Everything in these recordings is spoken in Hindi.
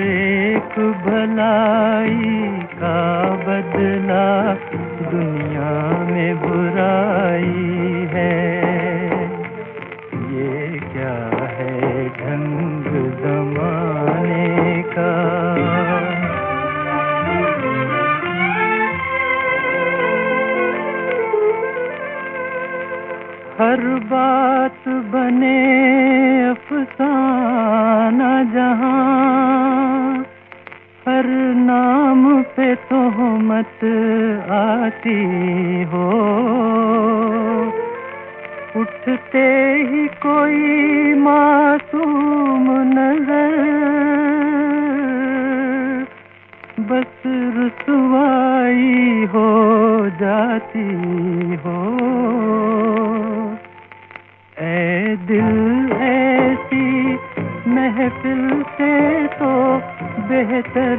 एक भलाई का बदला दुनिया में बुराई है। ये क्या है ढंग जमाने का। हर बात बने अफसाना जहां, हर नाम पे तोहमत आती हो। उठते ही कोई मासूम नजर बस रुसवाई हो जाती हो। ऐ दिल ऐसी महफिल से तो बेहतर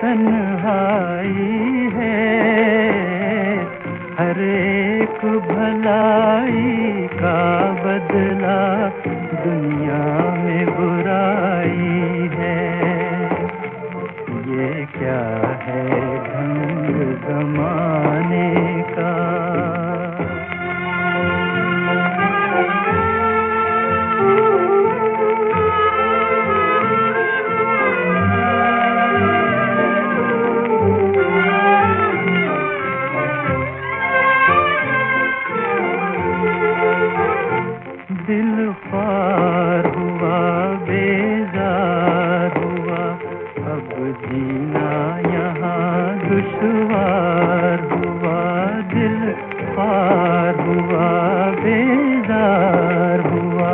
तन्हाई है। हर एक भलाई का बदला दुनिया में बुराई है। ये क्या है ढंग जमाने का। दिल ख्वार हुआ बेजार हुआ, अब जीना यहाँ दुश्वार हुआ। दिल ख्वार हुआ बेजार हुआ,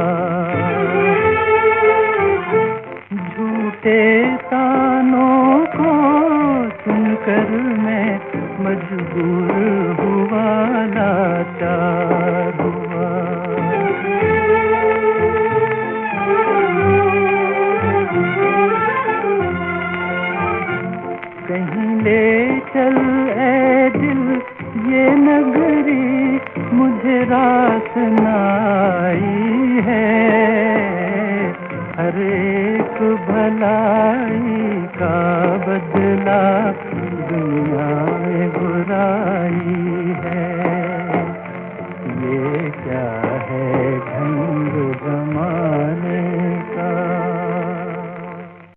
झूठे तानों को सुनकर मैं मजबूर हुआ लाचार हुआ। कहीं ले चल ऐ दिल ये नगरी मुझे रास नाई है। हर एक भलाई का बदला